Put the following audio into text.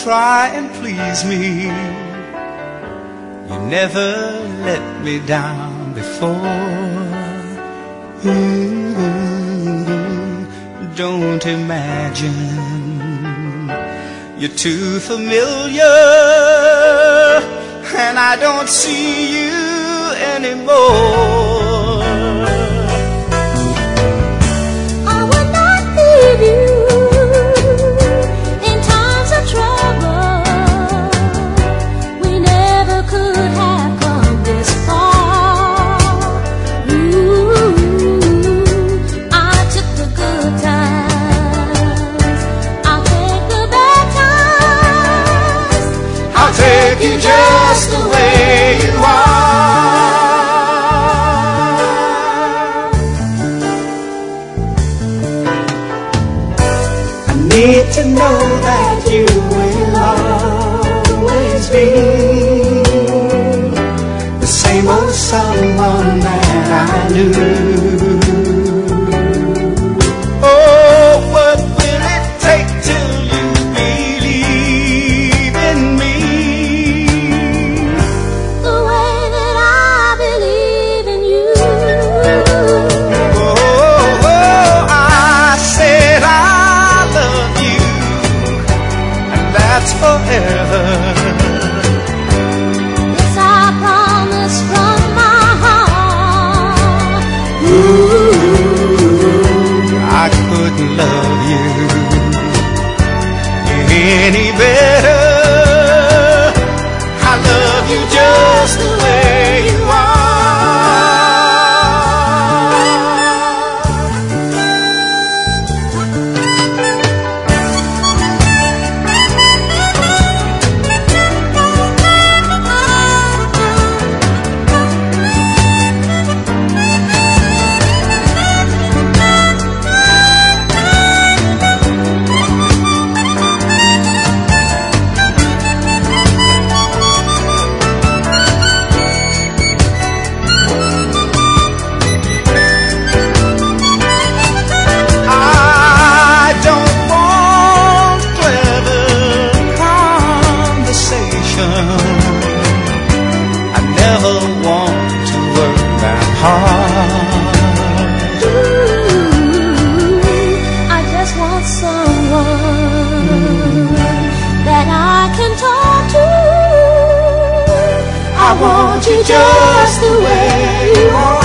try and please me. You never let me down before. Don't imagine you're too familiar, and I don't see you anymore. I will not leave you in times of trouble. We never could have come this far. Ooh, I took the good times, I'll take the bad times. I'll take you just the way you are. I need to know that you will always be the same old someone that I knew. Oh, what will it take till you believe in me? The way that I believe in you. Oh, I said I love you, and that's forever. Yes, I promise from my heart. Ooh, I couldn't love you any better. I love you just the way you are. I don't want clever conversation. I never want to work that hard. Ooh, I just want someone that I can talk to. I want you just the way you are.